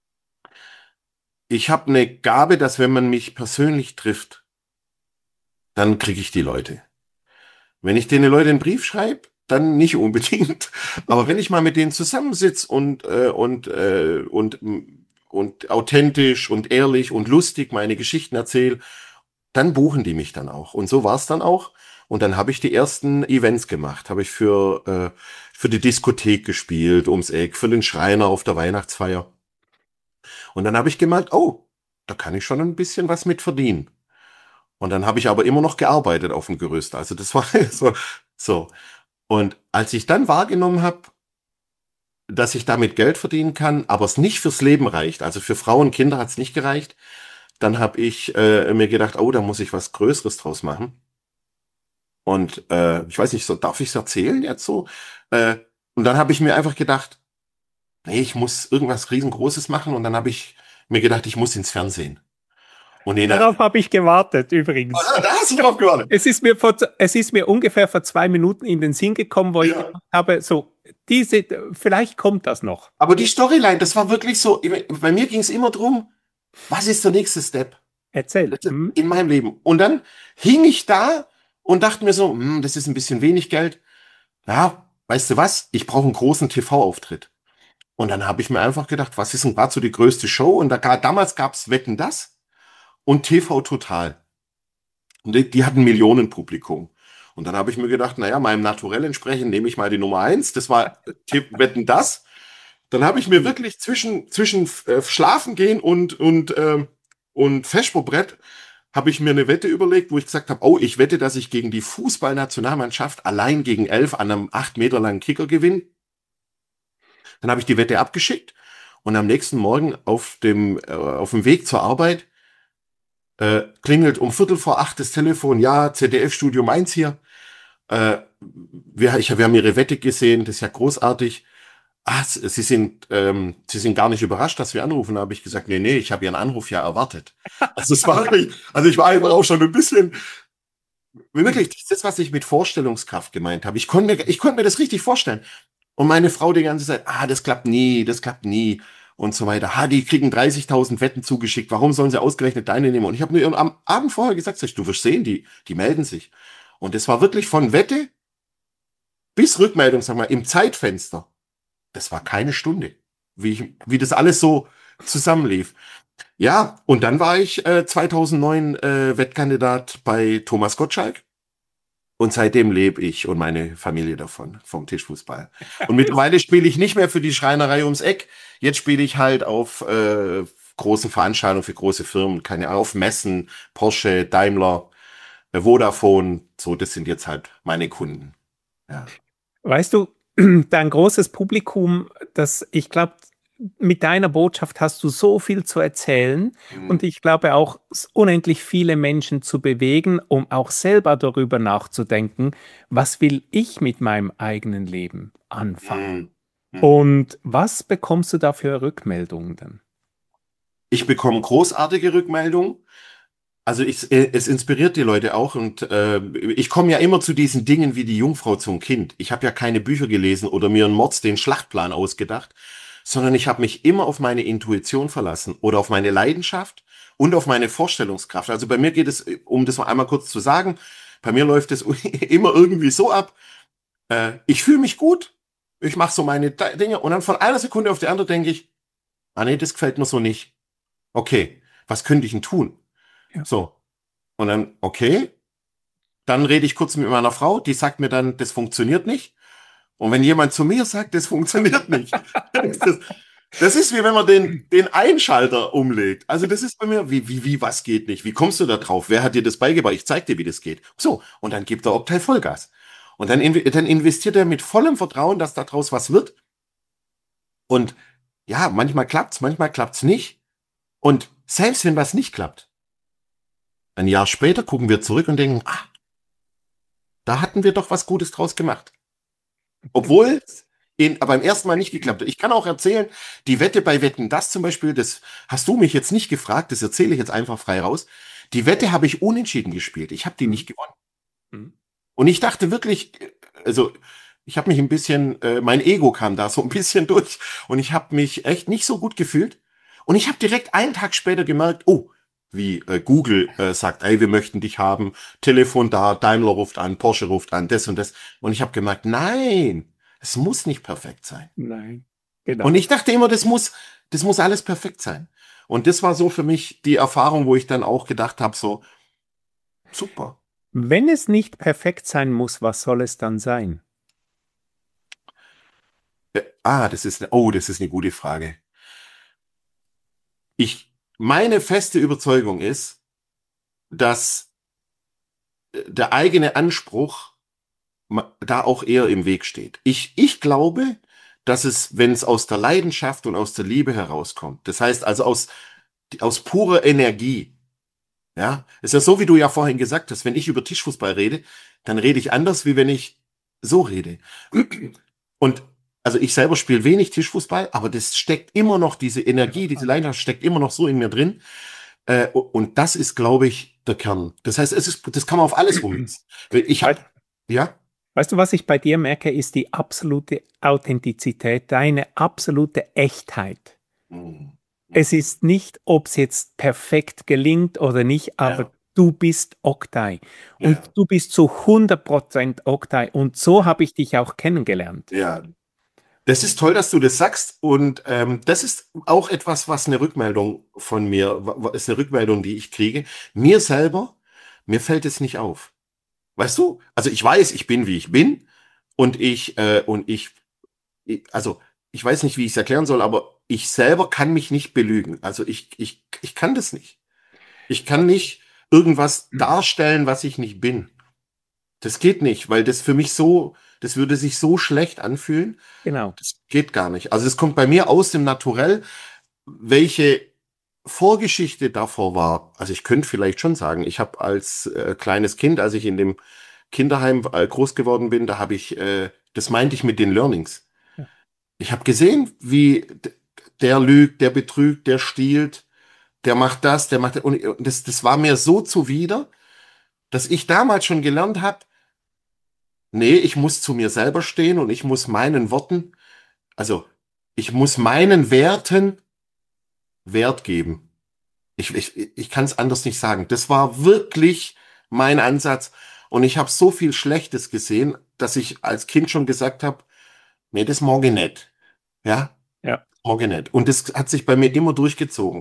Ich habe eine Gabe, dass wenn man mich persönlich trifft, dann kriege ich die Leute. Wenn ich den Leuten einen Brief schreibe, dann nicht unbedingt. Aber wenn ich mal mit denen zusammensitze und, äh, und, äh, und, und authentisch und ehrlich und lustig meine Geschichten erzähle, dann buchen die mich dann auch. Und so war es dann auch. Und dann habe ich die ersten Events gemacht. Habe ich für, äh, für die Diskothek gespielt, ums Eck, für den Schreiner auf der Weihnachtsfeier. Und dann habe ich gemerkt, oh, da kann ich schon ein bisschen was mit verdienen. Und dann habe ich aber immer noch gearbeitet auf dem Gerüst. Also das war so, so. Und als ich dann wahrgenommen habe, dass ich damit Geld verdienen kann, aber es nicht fürs Leben reicht, also für Frauen und Kinder hat es nicht gereicht, dann habe ich äh, mir gedacht, oh, da muss ich was Größeres draus machen. Und äh, ich weiß nicht, so darf ich es erzählen jetzt so? Äh, und dann habe ich mir einfach gedacht, nee, ich muss irgendwas riesengroßes machen. Und dann habe ich mir gedacht, ich muss ins Fernsehen. Und in der, Darauf habe ich gewartet, übrigens. ah, da hast du drauf gewartet. Es ist mir vor, es ist mir ungefähr vor zwei Minuten in den Sinn gekommen, wo ich Ja. gedacht habe, so, diese, vielleicht kommt das noch. Aber die Storyline, das war wirklich so, bei mir ging es immer drum, was ist der nächste Step Erzähl. Hm? in meinem Leben? Und dann hing ich da und dachte mir so, hm, das ist ein bisschen wenig Geld. Ja, weißt du was? Ich brauche einen großen T V-Auftritt. Und dann habe ich mir einfach gedacht, was ist denn gerade so die größte Show? Und da, damals gab es Wetten, das und T V Total. Und die, die hatten Millionenpublikum. Und dann habe ich mir gedacht, naja, meinem Naturell entsprechend nehme ich mal die Nummer eins. Das war Wetten, das. Dann habe ich mir wirklich zwischen, zwischen äh, Schlafen gehen und, und, äh, und Feschbobrett habe ich mir eine Wette überlegt, wo ich gesagt habe, oh, ich wette, dass ich gegen die Fußballnationalmannschaft allein gegen elf an einem acht Meter langen Kicker gewinne. Dann habe ich die Wette abgeschickt und am nächsten Morgen auf dem, äh, auf dem Weg zur Arbeit äh, klingelt um Viertel vor acht das Telefon. Ja, Z D F-Studio Mainz hier. Äh, wir, ich, wir haben Ihre Wette gesehen, das ist ja großartig. Ah, Sie sind, ähm, Sie sind gar nicht überrascht, dass wir anrufen. Da habe ich gesagt, nee, nee, ich habe Ihren Anruf ja erwartet. Also es war wirklich, also ich war einfach auch schon ein bisschen, wirklich, das ist das, was ich mit Vorstellungskraft gemeint habe. Ich konnte mir, ich konnte mir das richtig vorstellen. Und meine Frau die ganze Zeit, ah, das klappt nie, das klappt nie und so weiter. Ah, die kriegen dreißigtausend Wetten zugeschickt. Warum sollen sie ausgerechnet deine nehmen? Und ich habe nur am Abend vorher gesagt, sag ich, du wirst sehen, die, die melden sich. Und es war wirklich von Wette bis Rückmeldung, sag mal, im Zeitfenster. Das war keine Stunde, wie, ich, wie das alles so zusammenlief. Ja, und dann war ich äh, zweitausendneun äh, Wettkandidat bei Thomas Gottschalk. Und seitdem lebe ich und meine Familie davon, vom Tischfußball. Und mittlerweile spiele ich nicht mehr für die Schreinerei ums Eck. Jetzt spiele ich halt auf äh, großen Veranstaltungen für große Firmen, keine Ahnung, auf Messen, Porsche, Daimler, äh, Vodafone. So, das sind jetzt halt meine Kunden. Ja. Weißt du, dein großes Publikum, das, ich glaube, mit deiner Botschaft hast du so viel zu erzählen Mhm. und ich glaube auch unendlich viele Menschen zu bewegen, um auch selber darüber nachzudenken, was will ich mit meinem eigenen Leben anfangen? Mhm. Und was bekommst du da für Rückmeldungen denn? Ich bekomme großartige Rückmeldungen. Also ich, äh, es inspiriert die Leute auch und äh, ich komme ja immer zu diesen Dingen wie die Jungfrau zum Kind. Ich habe ja keine Bücher gelesen oder mir einen Mords den Schlachtplan ausgedacht, sondern ich habe mich immer auf meine Intuition verlassen oder auf meine Leidenschaft und auf meine Vorstellungskraft. Also bei mir geht es, um das mal einmal kurz zu sagen, bei mir läuft es immer irgendwie so ab, äh, ich fühle mich gut, ich mache so meine Dinge und dann von einer Sekunde auf die andere denke ich, ah nee, das gefällt mir so nicht. Okay, was könnte ich denn tun? Ja. So. Und dann, okay, dann rede ich kurz mit meiner Frau, die sagt mir dann, das funktioniert nicht. Und wenn jemand zu mir sagt, das funktioniert nicht, das, das ist wie wenn man den, den Einschalter umlegt. Also das ist bei mir, wie, wie, wie, was geht nicht? Wie kommst du da drauf? Wer hat dir das beigebracht? Ich zeig dir, wie das geht. So, und dann gibt der Octave Vollgas. Und dann, inv- dann investiert er mit vollem Vertrauen, dass daraus was wird. Und ja, manchmal klappt's, manchmal klappt's nicht. Und selbst wenn was nicht klappt, ein Jahr später gucken wir zurück und denken, ah, da hatten wir doch was Gutes draus gemacht. Obwohl es in, aber beim ersten Mal nicht geklappt hat. Ich kann auch erzählen, die Wette bei Wetten, das zum Beispiel, das hast du mich jetzt nicht gefragt, das erzähle ich jetzt einfach frei raus. Die Wette habe ich unentschieden gespielt. Ich habe die nicht gewonnen. Mhm. Und ich dachte wirklich, also ich habe mich ein bisschen, äh, mein Ego kam da so ein bisschen durch und ich habe mich echt nicht so gut gefühlt. Und ich habe direkt einen Tag später gemerkt, oh, wie äh, Google äh, sagt, ey, wir möchten dich haben, Telefon da, Daimler ruft an, Porsche ruft an, das und das. Und ich habe gemerkt, nein, es muss nicht perfekt sein. Nein, Und genau. ich dachte immer, das muss, das muss alles perfekt sein. Und das war so für mich die Erfahrung, wo ich dann auch gedacht habe, so, super. Wenn es nicht perfekt sein muss, was soll es dann sein? Äh, ah, das ist, oh, das ist eine gute Frage. Ich, meine feste Überzeugung ist, dass äh, der eigene Anspruch ma- da auch eher im Weg steht. Ich, ich glaube, dass es, wenn es aus der Leidenschaft und aus der Liebe herauskommt, das heißt also aus, aus purer Energie, ja, ist ja so, wie du ja vorhin gesagt hast, wenn ich über Tischfußball rede, dann rede ich anders, wie wenn ich so rede. Und also ich selber spiele wenig Tischfußball, aber das steckt immer noch, diese Energie, diese Leidenschaft steckt immer noch so in mir drin. Äh, und das ist, glaube ich, der Kern. Das heißt, es ist, das kann man auf alles ummünzen. Ich habe, Weißt, ja, weißt du, was ich bei dir merke, ist die absolute Authentizität, deine absolute Echtheit. Mhm. Es ist nicht, ob es jetzt perfekt gelingt oder nicht, aber Ja, du bist Oktay. Und ja, du bist zu hundert Prozent Oktay. Und so habe ich dich auch kennengelernt. ja. Das ist toll, dass du das sagst. Und ähm, das ist auch etwas, was eine Rückmeldung von mir, wa- wa- ist eine Rückmeldung, die ich kriege. Mir selber, mir fällt es nicht auf. Weißt du? Also ich weiß, ich bin, wie ich bin. Und ich, äh, und ich, ich, also ich weiß nicht, wie ich es erklären soll, aber ich selber kann mich nicht belügen. Also ich, ich, ich kann das nicht. Ich kann nicht irgendwas darstellen, was ich nicht bin. Das geht nicht, weil das für mich so, das würde sich so schlecht anfühlen. Genau. Das geht gar nicht. Also es kommt bei mir aus dem Naturell, welche Vorgeschichte davor war. Also ich könnte vielleicht schon sagen, ich habe als äh, kleines Kind, als ich in dem Kinderheim äh, groß geworden bin, da habe ich, äh, das meinte ich mit den Learnings. Ja. Ich habe gesehen, wie d- der lügt, der betrügt, der stiehlt, der macht das, der macht das. Und das, das war mir so zuwider, dass ich damals schon gelernt habe, nee, ich muss zu mir selber stehen und ich muss meinen Worten, also ich muss meinen Werten Wert geben. Ich, ich, ich kann es anders nicht sagen. Das war wirklich mein Ansatz. Und ich habe so viel Schlechtes gesehen, dass ich als Kind schon gesagt habe, nee, das mag ich nicht. Ja, Ja. mag ich nicht. Und das hat sich bei mir immer durchgezogen.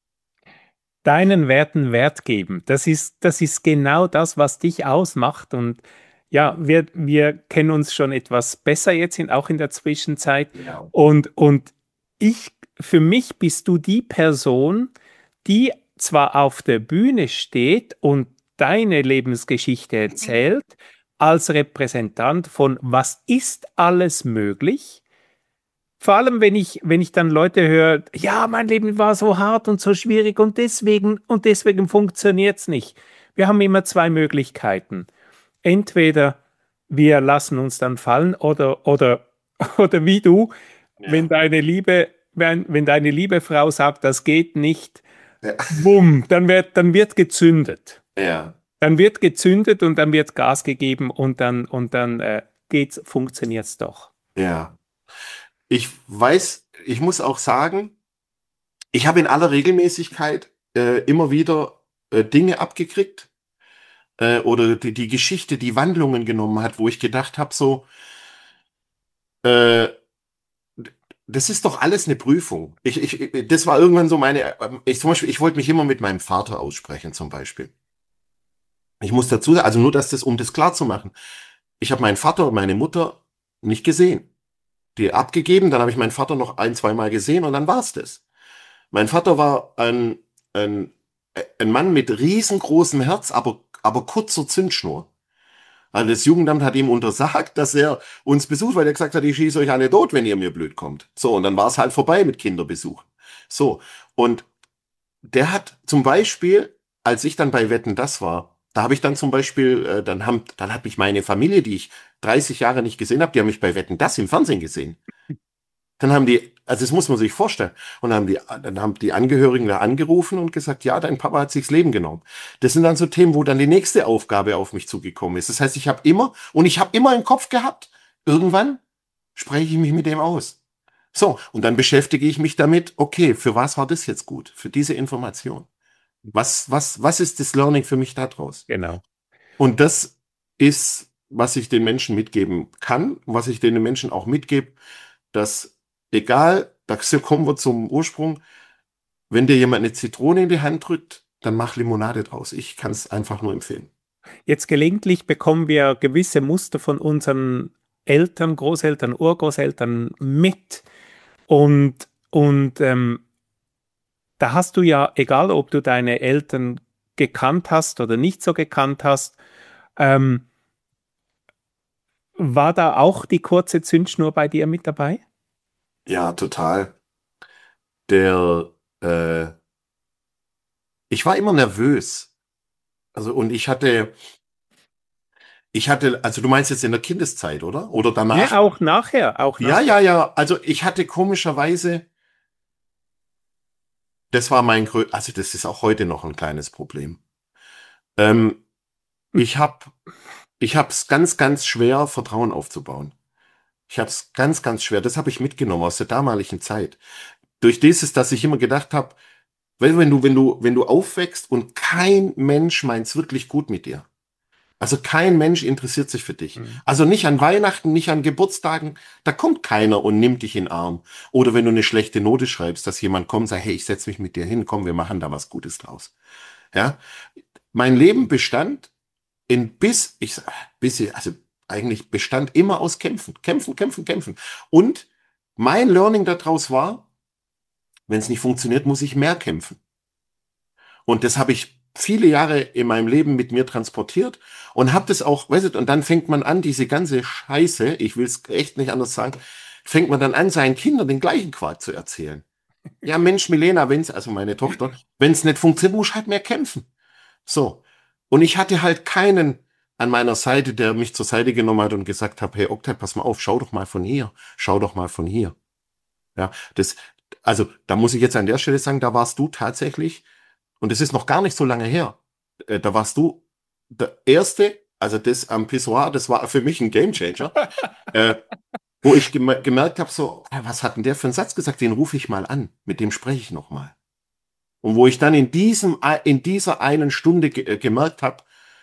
Deinen Werten Wert geben. Das ist, das ist genau das, was dich ausmacht. Und ja, wir, wir kennen uns schon etwas besser jetzt, in, auch in der Zwischenzeit. Ja. Und, und ich, für mich bist du die Person, die zwar auf der Bühne steht und deine Lebensgeschichte erzählt, als Repräsentant von was ist alles möglich. Vor allem, wenn ich, wenn ich dann Leute höre, ja, mein Leben war so hart und so schwierig und deswegen, und deswegen funktioniert es nicht. Wir haben immer zwei Möglichkeiten. Entweder wir lassen uns dann fallen oder, oder, oder wie du, wenn Ja. deine liebe, wenn, wenn deine liebe Frau sagt, das geht nicht, Ja. Wumm, dann wird, dann wird gezündet. Ja. Dann wird gezündet und dann wird Gas gegeben und dann, und dann äh, geht's, funktioniert's doch. Ja. Ich weiß, ich muss auch sagen, ich habe in aller Regelmäßigkeit äh, immer wieder äh, Dinge abgekriegt äh, oder die, die Geschichte, die Wandlungen genommen hat, wo ich gedacht habe, so, äh, das ist doch alles eine Prüfung. Ich, ich, das war irgendwann so meine, ich zum Beispiel, ich wollte mich immer mit meinem Vater aussprechen, zum Beispiel. Ich muss dazu sagen, also nur, dass das, um das klar zu machen. Ich habe meinen Vater und meine Mutter nicht gesehen. Die abgegeben, dann habe ich meinen Vater noch ein, zwei Mal gesehen und dann war's das. Mein Vater war ein, ein, ein Mann mit riesengroßem Herz, aber, aber kurzer Zündschnur. Also das Jugendamt hat ihm untersagt, dass er uns besucht, weil er gesagt hat, ich schieße euch alle tot, wenn ihr mir blöd kommt. So, und dann war es halt vorbei mit Kinderbesuch. So, und der hat zum Beispiel, als ich dann bei Wetten, das war, da habe ich dann zum Beispiel, äh, dann haben, dann hat mich meine Familie, die ich dreißig Jahre nicht gesehen habe, die haben mich bei Wetten, das im Fernsehen gesehen. Dann haben die, also das muss man sich vorstellen, und dann haben die, dann haben die Angehörigen da angerufen und gesagt, ja, dein Papa hat sich das Leben genommen. Das sind dann so Themen, wo dann die nächste Aufgabe auf mich zugekommen ist. Das heißt, ich habe immer, und ich habe immer im Kopf gehabt, irgendwann spreche ich mich mit dem aus. So, und dann beschäftige ich mich damit, okay, für was war das jetzt gut? Für diese Information. Was, was, was ist das Learning für mich daraus? Genau. Und das ist, was ich den Menschen mitgeben kann, was ich den Menschen auch mitgebe, dass egal, da kommen wir zum Ursprung, wenn dir jemand eine Zitrone in die Hand drückt, dann mach Limonade draus. Ich kann es einfach nur empfehlen. Jetzt gelegentlich bekommen wir gewisse Muster von unseren Eltern, Großeltern, Urgroßeltern mit. Und, und ähm, da hast du ja, egal ob du deine Eltern gekannt hast oder nicht so gekannt hast, ähm, war da auch die kurze Zündschnur bei dir mit dabei? Ja, total. Der, äh, ich war immer nervös. Also, und ich hatte, ich hatte, also du meinst jetzt in der Kindeszeit, oder? Oder danach? Ja, auch nachher, auch Ja, nachher. ja, ja. Also ich hatte komischerweise, das war mein grö, also das ist auch heute noch ein kleines Problem. Ähm, ich habe, ich habe es ganz, ganz schwer, Vertrauen aufzubauen. Ich habe es ganz, ganz schwer. Das habe ich mitgenommen aus der damaligen Zeit. Durch dieses, dass ich immer gedacht habe, wenn wenn du, wenn du, wenn du aufwächst und kein Mensch meint's wirklich gut mit dir. Also kein Mensch interessiert sich für dich. Mhm. Also nicht an Weihnachten, nicht an Geburtstagen. Da kommt keiner und nimmt dich in den Arm. Oder wenn du eine schlechte Note schreibst, dass jemand kommt und sagt, hey, ich setze mich mit dir hin, komm, wir machen da was Gutes draus. Ja, mein Leben bestand in bis, ich sag, bis, also eigentlich bestand immer aus Kämpfen. Kämpfen, kämpfen, kämpfen. Und mein Learning daraus war, wenn es nicht funktioniert, muss ich mehr kämpfen. Und das habe ich viele Jahre in meinem Leben mit mir transportiert und habe das auch, weißt du, und dann fängt man an, diese ganze Scheiße, ich will es echt nicht anders sagen, fängt man dann an, seinen Kindern den gleichen Quark zu erzählen. Ja, Mensch, Milena, wenn's, also meine Tochter, wenn es nicht funktioniert, muss ich halt mehr kämpfen. So. Und ich hatte halt keinen an meiner Seite, der mich zur Seite genommen hat und gesagt hat, hey Oktay, pass mal auf, schau doch mal von hier, schau doch mal von hier. Ja, das, also da muss ich jetzt an der Stelle sagen, da warst du tatsächlich, und es ist noch gar nicht so lange her, äh, da warst du der Erste, also das am Pissoir, das war für mich ein Gamechanger, äh, wo ich gem gemerkt habe, so, äh, was hat denn der für einen Satz gesagt, den rufe ich mal an, mit dem spreche ich noch mal. Und wo ich dann in diesem, in dieser einen Stunde ge äh, gemerkt habe,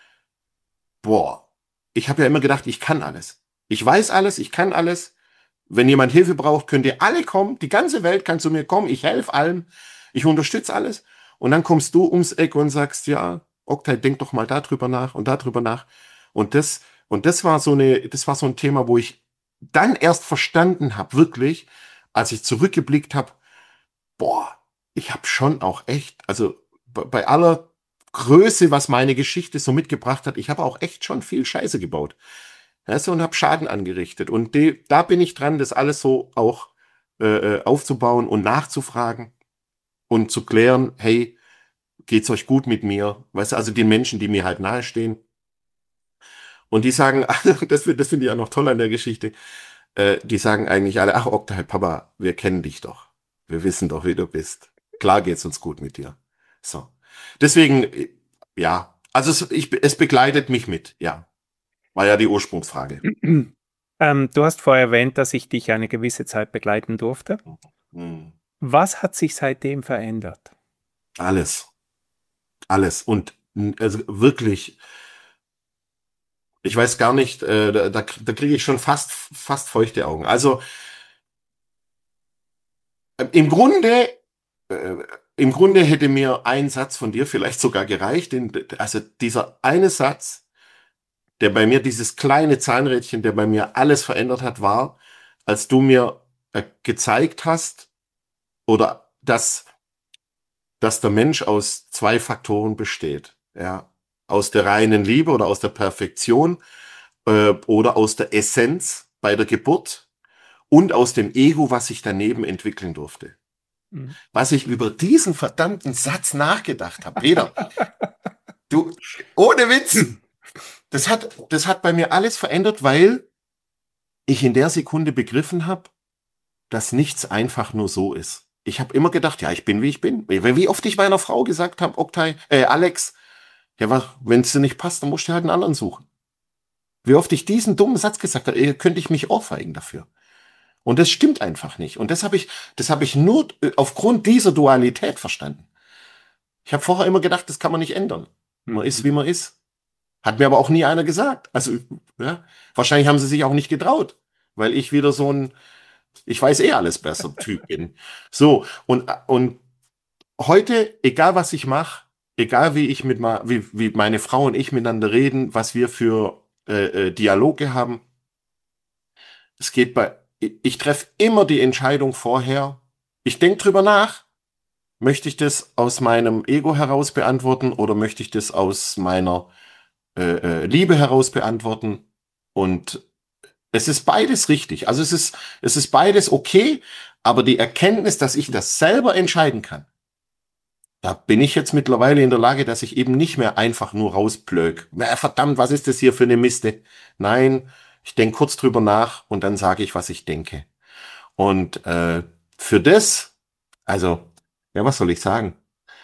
boah, ich habe ja immer gedacht, ich kann alles. Ich weiß alles, ich kann alles. Wenn jemand Hilfe braucht, könnt ihr alle kommen. Die ganze Welt kann zu mir kommen. Ich helfe allem. Ich unterstütze alles. Und dann kommst du ums Eck und sagst, ja, Oktay, denk doch mal darüber nach und darüber nach. Und das, und das war so eine, das war so ein Thema, wo ich dann erst verstanden habe, wirklich, als ich zurückgeblickt habe, boah, ich habe schon auch echt, also bei bei aller Größe, was meine Geschichte so mitgebracht hat, ich habe auch echt schon viel Scheiße gebaut. Weißt du, und habe Schaden angerichtet. Und de, da bin ich dran, das alles so auch äh, äh, aufzubauen und nachzufragen und zu klären, hey, geht's euch gut mit mir? Weißt du, also den Menschen, die mir halt nahestehen. Und die sagen, das, das finde ich ja noch toll an der Geschichte, äh, die sagen eigentlich alle, ach Oktay, Papa, wir kennen dich doch. Wir wissen doch, wie du bist. Klar geht's uns gut mit dir. So. Deswegen, äh, ja, also es, ich, es begleitet mich mit, ja. War ja die Ursprungsfrage. Ähm, du hast vorher erwähnt, dass ich dich eine gewisse Zeit begleiten durfte. Hm. Was hat sich seitdem verändert? Alles, alles. Und mh, also wirklich, ich weiß gar nicht, äh, da, da, da kriege ich schon fast, fast feuchte Augen. Also äh, im Grunde, äh, im Grunde hätte mir ein Satz von dir vielleicht sogar gereicht. Den, also dieser eine Satz, der bei mir, dieses kleine Zahnrädchen, der bei mir alles verändert hat, war, als du mir äh, gezeigt hast, oder dass, dass der Mensch aus zwei Faktoren besteht. Ja, aus der reinen Liebe oder aus der Perfektion äh, oder aus der Essenz bei der Geburt und aus dem Ego, was sich daneben entwickeln durfte. Mhm. Was ich über diesen verdammten Satz nachgedacht habe. Peter, du, ohne Witz, das hat, das hat bei mir alles verändert, weil ich in der Sekunde begriffen habe, dass nichts einfach nur so ist. Ich habe immer gedacht, ja, ich bin, wie ich bin. Wie oft ich meiner Frau gesagt habe, Oktay, äh, Alex, ja, wenn es dir nicht passt, dann musst du halt einen anderen suchen. Wie oft ich diesen dummen Satz gesagt habe, äh, könnte ich mich ohrfeigen dafür. Und das stimmt einfach nicht. Und das habe ich, das habe ich nur äh, aufgrund dieser Dualität verstanden. Ich habe vorher immer gedacht, das kann man nicht ändern. Man ist, wie man ist. Hat mir aber auch nie einer gesagt. Also, ja, wahrscheinlich haben sie sich auch nicht getraut, weil ich wieder so ein, ich weiß eh alles besser Typ bin. So, und, und heute, egal was ich mache, egal wie ich mit ma, wie, wie meine Frau und ich miteinander reden, was wir für äh, äh, Dialoge haben, es geht bei, ich, ich treffe immer die Entscheidung vorher. Ich denke drüber nach, möchte ich das aus meinem Ego heraus beantworten oder möchte ich das aus meiner äh, äh, Liebe heraus beantworten? Und es ist beides richtig. Also es ist, es ist beides okay, aber die Erkenntnis, dass ich das selber entscheiden kann, da bin ich jetzt mittlerweile in der Lage, dass ich eben nicht mehr einfach nur rausplöck. Na, verdammt, was ist das hier für eine Miste? Nein, ich denke kurz drüber nach und dann sage ich, was ich denke. Und äh, für das, also, ja, was soll ich sagen?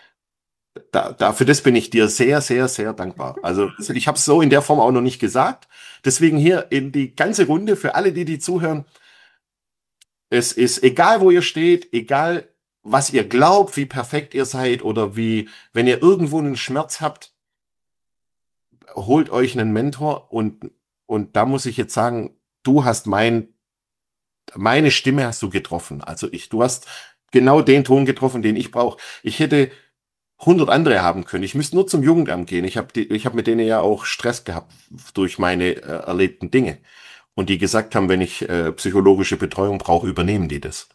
Da, da, für das bin ich dir sehr, sehr, sehr dankbar. Also ich habe es so in der Form auch noch nicht gesagt. Deswegen hier in die ganze Runde, für alle, die, die zuhören, es ist egal, wo ihr steht, egal, was ihr glaubt, wie perfekt ihr seid oder wie, wenn ihr irgendwo einen Schmerz habt, holt euch einen Mentor und, und da muss ich jetzt sagen, du hast mein, meine Stimme hast du getroffen. Also ich, du hast genau den Ton getroffen, den ich brauche. Ich hätte hundert andere haben können. Ich müsste nur zum Jugendamt gehen. Ich habe ich hab mit denen ja auch Stress gehabt durch meine äh, erlebten Dinge. Und die gesagt haben, wenn ich äh, psychologische Betreuung brauche, übernehmen die das.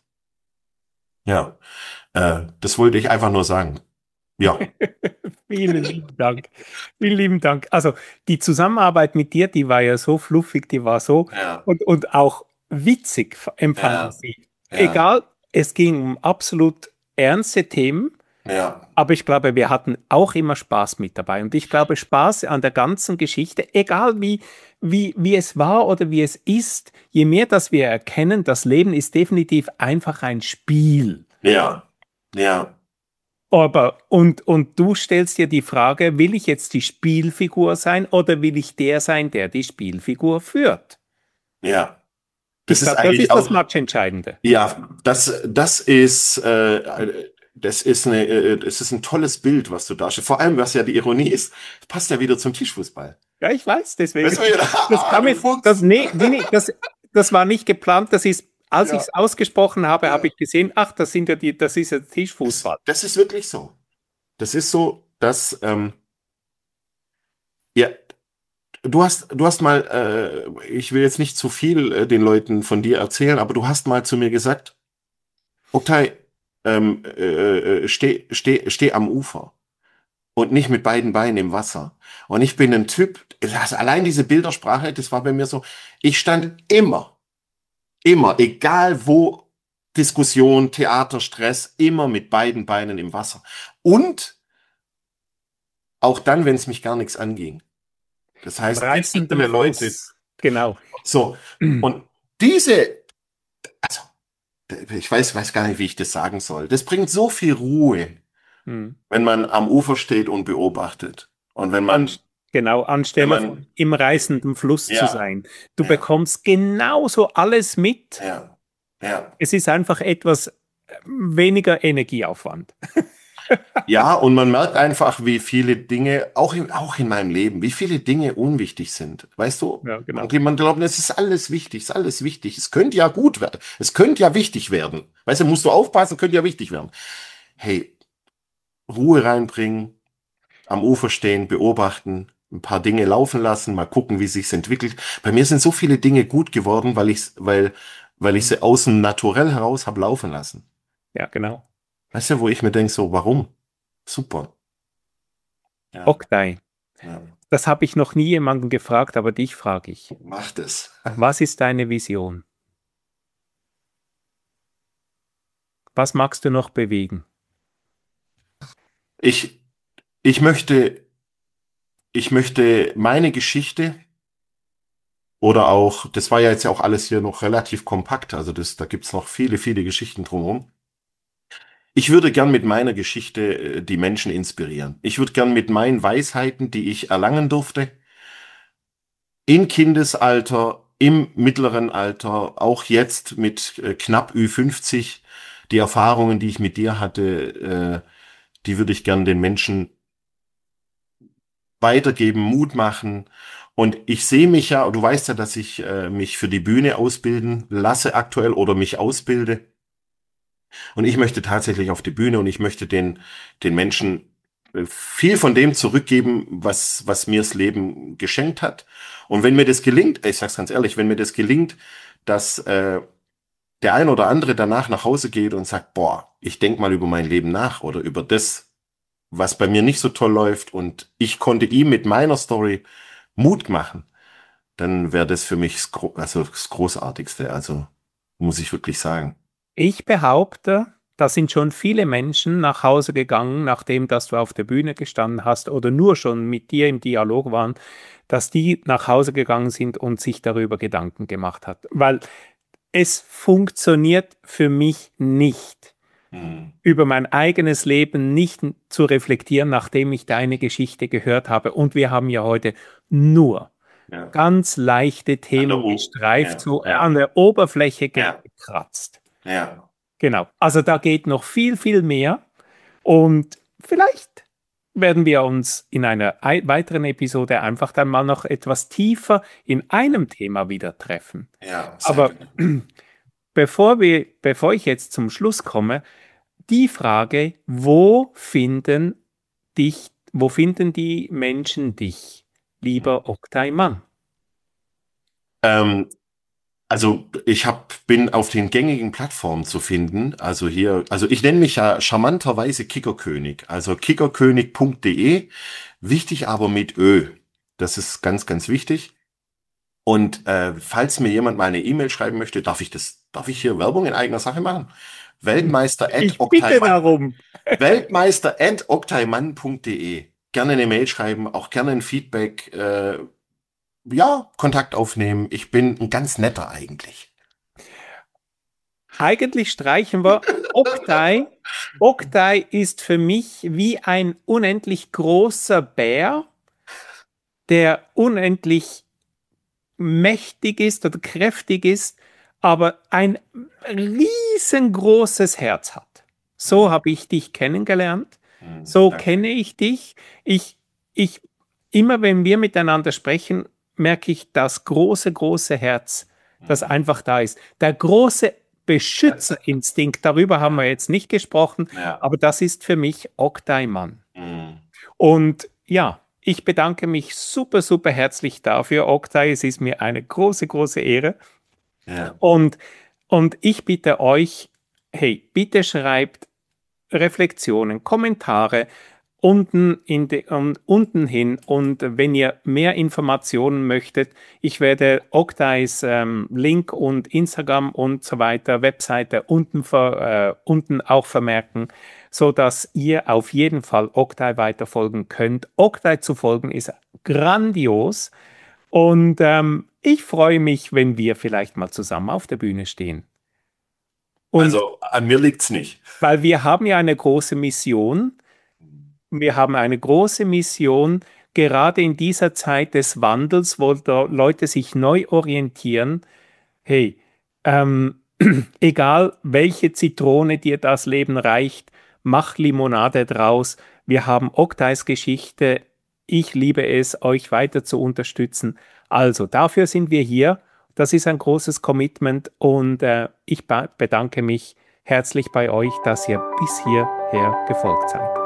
Ja, äh, das wollte ich einfach nur sagen. Ja. Vielen lieben Dank. Vielen lieben Dank. Also die Zusammenarbeit mit dir, die war ja so fluffig, die war so Ja, und, und auch witzig empfand ja, ich sie. ja, Egal, es ging um absolut ernste Themen, ja, aber ich glaube, wir hatten auch immer Spaß mit dabei. Und ich glaube, Spaß an der ganzen Geschichte, egal wie, wie, wie es war oder wie es ist, je mehr, dass wir erkennen, das Leben ist definitiv einfach ein Spiel. ja, ja, Aber, und, und du stellst dir die Frage, will ich jetzt die Spielfigur sein oder will ich der sein, der die Spielfigur führt? ja. Ich Das ist glaube, das eigentlich ist das auch, Matchentscheidende. ja, das, das ist, äh, das ist eine, äh, das ist ein tolles Bild, was du darstellst. Vor allem, was ja die Ironie ist, es passt ja wieder zum Tischfußball. Ja, ich weiß, deswegen. Weißt du, wie- Das ah, kam du mir, Fuchs. das, nee, nee, nee, das, das war nicht geplant. Das ist, als ich Ja, es ausgesprochen habe, habe ja. ich gesehen, ach, das sind ja die, das ist ja Das, Tischfußball. das ist wirklich so. Das ist so, dass, ähm, ja, du hast, du hast mal, äh, ich will jetzt nicht zu viel äh, den Leuten von dir erzählen, aber du hast mal zu mir gesagt, Oktay, ähm, äh, äh, steh, steh, steh am Ufer und nicht mit beiden Beinen im Wasser. Und ich bin ein Typ, also allein diese Bildersprache, das war bei mir so, ich stand immer, immer, egal wo, Diskussion, Theater, Stress, immer mit beiden Beinen im Wasser. Und auch dann, wenn es mich gar nichts anging. Das Am heißt, wenn reißenden andere Leute, Fluss. Genau. so, und diese, also, ich weiß, weiß gar nicht, wie ich das sagen soll. Das bringt so viel Ruhe Hm. wenn man am Ufer steht und beobachtet. Und wenn man, An, genau, wenn anstelle man, von im reißenden Fluss zu ja, sein. Du ja, bekommst genauso alles mit. ja, ja. Es ist einfach etwas äh, weniger Energieaufwand. Ja, und man merkt einfach, wie viele Dinge, auch in, auch in meinem Leben, wie viele Dinge unwichtig sind. Weißt du? Ja, Man, genau. man glaubt, es ist alles wichtig, es ist alles wichtig. Es könnte ja gut werden. Es könnte ja wichtig werden. Weißt du, musst du aufpassen, könnte ja wichtig werden. Hey, Ruhe reinbringen, am Ufer stehen, beobachten, ein paar Dinge laufen lassen, mal gucken, wie sich's entwickelt. Bei mir sind so viele Dinge gut geworden, weil ich, weil, weil ich Hm. sie aus dem Naturell heraus habe laufen lassen. Ja, genau. Weißt du, wo ich mir denke, so, warum? Super. Ja, Oktay, ja. das habe ich noch nie jemanden gefragt, aber dich frage ich. Macht es. Was ist deine Vision? Was magst du noch bewegen? Ich, ich möchte, ich möchte meine Geschichte oder auch, das war ja jetzt ja auch alles hier noch relativ kompakt, also das, da gibt's noch viele, viele Geschichten drumherum. Ich würde gern mit meiner Geschichte äh, die Menschen inspirieren. Ich würde gern mit meinen Weisheiten, die ich erlangen durfte, in Kindesalter, im mittleren Alter, auch jetzt mit äh, knapp Ü fünfzig, die Erfahrungen, die ich mit dir hatte, äh, die würde ich gern den Menschen weitergeben, Mut machen. Und ich sehe mich ja, du weißt ja, dass ich äh, mich für die Bühne ausbilden lasse aktuell oder mich ausbilde. Und ich möchte tatsächlich auf die Bühne und ich möchte den, den Menschen äh, viel von dem zurückgeben, was, was mir das Leben geschenkt hat. Und wenn mir das gelingt, ich sag's ganz ehrlich, wenn mir das gelingt, dass äh, der ein oder andere danach nach Hause geht und sagt, boah, ich denk mal über mein Leben nach oder über das, was bei mir nicht so toll läuft und ich konnte ihm mit meiner Story Mut machen, dann wäre das für mich das, Gro also das Großartigste. Also muss ich wirklich sagen. Ich behaupte, da sind schon viele Menschen nach Hause gegangen, nachdem dass du auf der Bühne gestanden hast oder nur schon mit dir im Dialog waren, dass die nach Hause gegangen sind und sich darüber Gedanken gemacht hat. Weil es funktioniert für mich nicht, Hm. über mein eigenes Leben nicht zu reflektieren, nachdem ich deine Geschichte gehört habe. Und wir haben ja heute nur Ja. ganz leichte An der Themen O- gestreift, ja, so ja, an der Oberfläche ja, gekratzt. ja. Genau. Also da geht noch viel, viel mehr. Und vielleicht werden wir uns in einer ei- weiteren Episode einfach dann mal noch etwas tiefer in einem Thema wieder treffen. Ja, sehr Aber gerne. bevor wir, bevor ich jetzt zum Schluss komme, die Frage, wo finden dich, wo finden die Menschen dich, lieber Oktay Mann? Ähm, also ich hab, bin auf den gängigen Plattformen zu finden. Also hier, also ich nenne mich ja charmanterweise Kickerkönig. Also kickerkönig punkt de. Wichtig aber mit Ö. Das ist ganz, ganz wichtig. Und äh, falls mir jemand mal eine E-Mail schreiben möchte, darf ich das, darf ich hier Werbung in eigener Sache machen? Weltmeister at Ich bitte Oktaymann. darum. Weltmeister at oktaymann punkt de. Gerne eine Mail schreiben, auch gerne ein Feedback. Äh, ja, Kontakt aufnehmen. Ich bin ein ganz netter eigentlich. Eigentlich streichen wir Oktay. Oktay ist für mich wie ein unendlich großer Bär, der unendlich mächtig ist oder kräftig ist, aber ein riesengroßes Herz hat. So habe ich dich kennengelernt. Hm, So danke. kenne ich dich. Ich, ich, immer wenn wir miteinander sprechen, merke ich das große, große Herz, das Hm. einfach da ist. Der große Beschützerinstinkt, darüber haben wir jetzt nicht gesprochen, Ja. aber das ist für mich Oktay Mann. Hm. Und ja, ich bedanke mich super, super herzlich dafür, Oktay. Es ist mir eine große, große Ehre. Ja. Und, und ich bitte euch, hey, bitte schreibt Reflexionen, Kommentare unten, in de, um, unten hin. Und wenn ihr mehr Informationen möchtet, ich werde Oktays ähm, Link und Instagram und so weiter, Webseite unten, ver, äh, unten auch vermerken, sodass ihr auf jeden Fall Oktay weiterfolgen könnt. Oktay zu folgen ist grandios. Und ähm, ich freue mich, wenn wir vielleicht mal zusammen auf der Bühne stehen. Und Also an mir liegt's nicht. weil wir haben ja eine große Mission, Wir haben eine große Mission, gerade in dieser Zeit des Wandels, wo da Leute sich neu orientieren. Hey, ähm, egal welche Zitrone dir das Leben reicht, mach Limonade draus. Wir haben Oktais Geschichte. Ich liebe es, euch weiter zu unterstützen. Also, dafür sind wir hier. Das ist ein großes Commitment und äh, ich bedanke mich herzlich bei euch, dass ihr bis hierher gefolgt seid.